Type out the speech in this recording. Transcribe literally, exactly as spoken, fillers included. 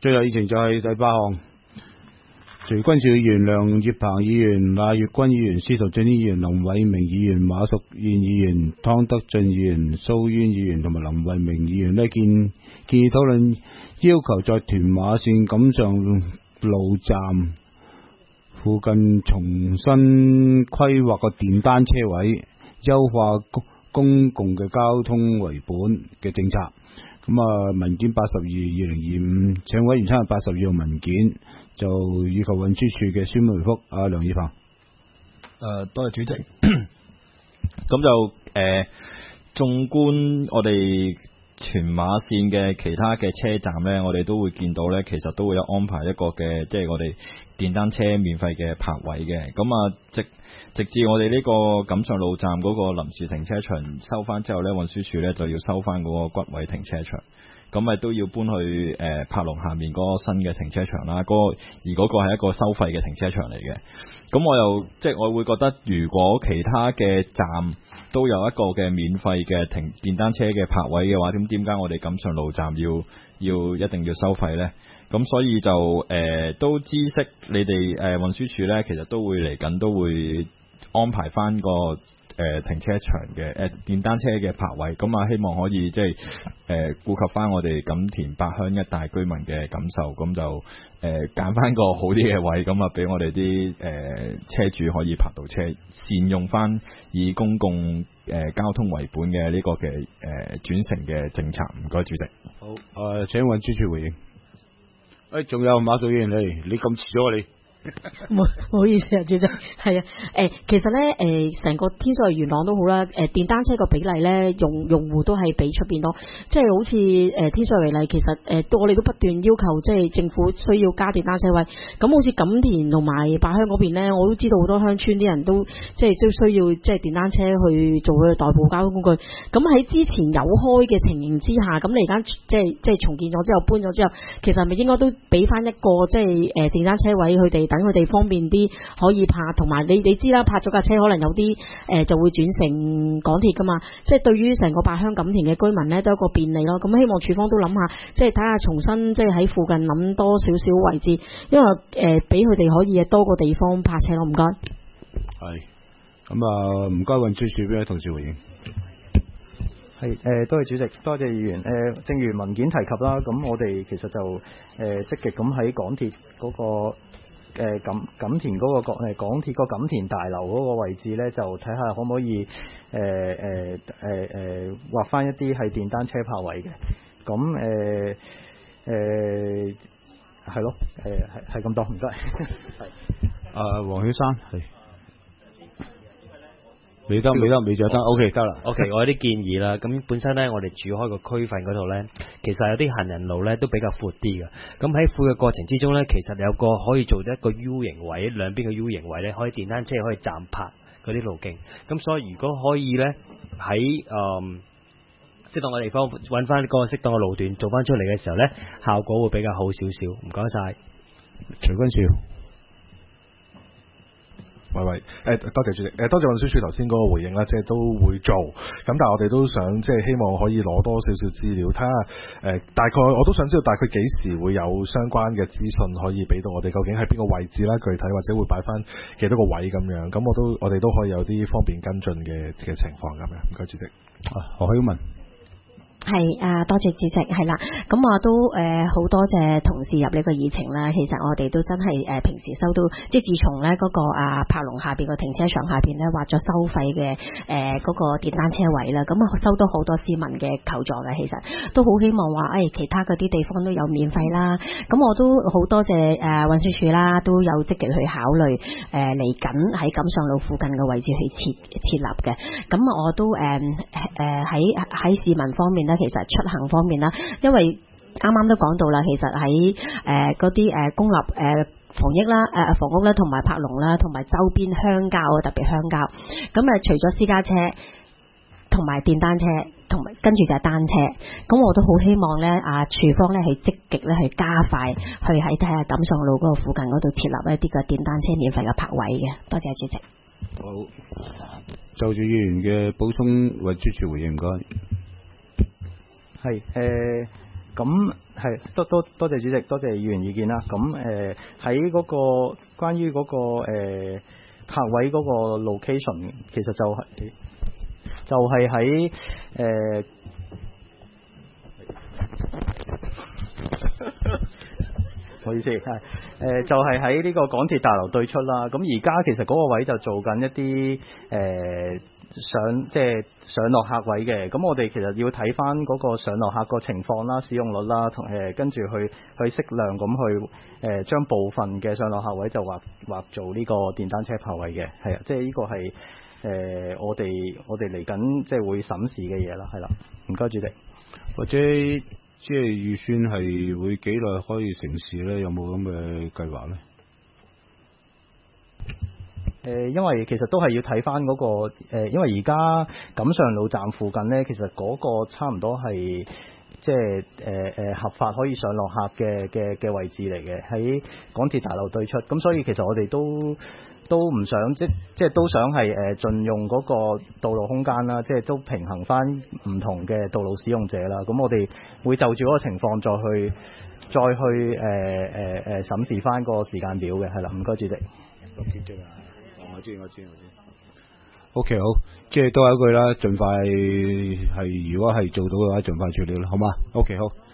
最後議程就係第八項。徐君兆議員、梁業鵬議員、馬月君議員、司徒俊議員、林偉明議員、馬淑燕議員、湯德俊議員、蘇淵議員同埋林偉明議員呢，建建議討論要求在屯馬線錦上路站附近重新規劃個電單車位，優化公公共嘅交通為本嘅政策。咁啊，文件八十二二零二五，請委員參閱八十二號文件，就以及運輸署嘅書面回覆。阿梁業鵬，誒、 呃，多謝主席。咁就誒，縱、呃、觀我哋屯馬線嘅其他嘅車站呢，我哋都會見到呢，其實都會有安排一個嘅，即係我哋電單車免費嘅泊位嘅。咁啊，直直至我哋呢個錦上路站嗰個臨時停車場收翻之後呢，運輸署呢就要收翻嗰個骨位停車場。咁咪都要搬去誒、呃、柏龍下面嗰個新嘅停車場啦，嗰、那個而嗰個係一個收費嘅停車場嚟嘅。咁我又即係我會覺得，如果其他嘅站都有一個嘅免費嘅停電單車嘅泊位嘅話，咁點解我哋錦上路站要要一定要收費呢？咁所以就誒、呃、都知悉你哋誒、呃、運輸署呢，其實都會嚟緊都會安排翻個誒、呃、停車場嘅誒、呃、電單車嘅泊位，咁啊希望可以即係誒顧及翻我哋錦田八鄉一帶居民嘅感受，咁就誒揀翻個好啲嘅位，咁啊俾我哋啲誒車主可以泊到車，善用翻以公共誒、呃、交通為本嘅呢個嘅誒、呃、轉乘嘅政策。唔該，主席。 好，誒、呃、請運輸署回應。誒、哎，仲有馬祖議員，你你咁遲咗你？ 唔好意思啊，主席，係啊，誒，其實咧，誒，成個天水圍元朗都好啦，誒，電單車個比例咧，用用戶都係比出邊多，即係好似誒天水圍為例，其實誒，我哋都不斷要求，即係政府需要加電單車位，咁好似錦田同埋八鄉嗰邊咧，我都知道好多鄉村啲人都即係都需要即係電單車去做佢嘅代步交通工具，咁喺之前有開嘅情形之下，咁你而家即係即係重建咗之後搬咗之後，其實係咪應該都俾翻一個即係誒電單車位佢哋？等佢哋方便啲可以泊，同埋你你知啦，泊咗架車可能有啲誒、呃、就會轉乘港鐵噶嘛，即係對於成個八鄉錦田嘅居民咧都有一個便利咯。咁希望署方都諗下，即係睇下重新即係喺附近諗多少少位置，因為誒俾佢哋可以多個地方泊車咯。唔該。 係，咁啊唔該運輸署邊位同事回應。 係誒、呃，多謝主席，多謝議員。誒、呃，正如文件提及啦，咁我哋其實就誒、呃、積極咁喺港鐵嗰、那個。誒錦錦田嗰、那個誒港鐵個錦田大樓嗰個位置咧，就睇下可唔可以誒誒誒誒劃翻一啲係電單車泊位嘅。咁誒誒係咯，誒係係咁多，唔該。係。 啊，黃曉珊係。未得未得未就得 ，OK 得啦。 OK， 我有啲建議啦。咁本身咧，我哋住開個區份嗰度咧，其實有啲行人路咧都比較闊啲嘅。咁喺闊嘅過程之中咧，其實有個可以做一個 U 型位，兩邊嘅 U 型位咧，可以電單車可以站泊嗰啲路徑。咁所以如果可以咧，喺誒適當嘅地方揾翻個適當嘅路段做翻出嚟嘅時候咧，效果會比較好少少。唔該晒。 徐君兆。 喂喂，誒多謝主席，誒多謝運輸署頭先嗰個回應啦，即係都會做，咁但係我哋都想即係希望可以攞多少少資料，睇下誒大概我都想知道大概幾時會有相關嘅資訊可以俾到我哋，究竟喺邊個位置啦，具體或者會擺翻幾多個位咁樣，咁我都我哋都可以有啲方便跟進嘅嘅情況咁樣，唔該主席。 啊，何曉文。 係啊，多謝主席，係啦，咁我都誒好、呃、多謝同事入呢個議程啦。其實我哋都真係誒、呃、平時收到，即係自從咧嗰個啊柏龍下邊個停車場下邊咧劃咗收費嘅誒嗰個電單車位啦，咁啊收到好多市民嘅求助嘅，其實都好希望話誒、哎、其他嗰啲地方都有免費啦。咁我都好多謝誒運輸署啦，都有積極去考慮誒嚟緊喺錦上路附近嘅位置去設設立嘅。咁我都誒誒喺喺市民方面咧。其實出行方面啦，因為啱啱都講到啦，其實喺誒嗰啲誒公立誒、呃、房屋啦、誒、呃、房屋啦，同埋柏龍啦，同埋周邊鄉郊啊，特別鄉郊，咁啊除咗私家車同埋電單車，同埋跟住就係單車，咁我都好希望咧啊，署方咧係積極咧去加快去喺睇下錦上路嗰個附近嗰度設立一啲嘅電單車免費嘅泊位嘅。多謝主席。 好，就住議員嘅補充，運輸署回應唔該。 係誒，咁係多多多謝主席，多謝議員意見啦。咁誒喺嗰個關於嗰、個誒、呃、泊位嗰個 location，其實就係、就係喺誒。唔好意思，係誒、呃、就係喺呢個港鐵大樓對出啦。咁而家其實嗰個位就做緊一啲誒、呃、上即係上落客位嘅。咁我哋其實要睇翻嗰個上落客個情況啦、使用率啦，同誒跟住去去適量咁去誒、呃、將部分嘅上落客位就劃劃做呢個電單車泊位嘅。係啊，即係呢個係誒、呃、我哋我哋嚟緊即係會審視嘅嘢啦。係啦，唔該主席。 或者即係預算係會幾耐可以成事咧？有冇咁嘅計劃咧？ 誒、呃，因為其實都係要睇翻嗰個、呃、因為而家錦上路站附近咧，其實嗰個差唔多係即係誒誒合法可以上落客嘅嘅嘅位置嚟嘅，喺港鐵大樓對出。咁所以其實我哋都都唔想即即係都想係誒盡用嗰個道路空間啦，即係都平衡翻唔同嘅道路使用者啦。咁我哋會就住嗰個情況再去再去誒誒誒審視翻個時間表嘅，係啦。唔該主席。 我知我知我知。OK 好，即係都係一句啦，盡快係如果係做到嘅話，盡快處理啦，好嗎？OK 好。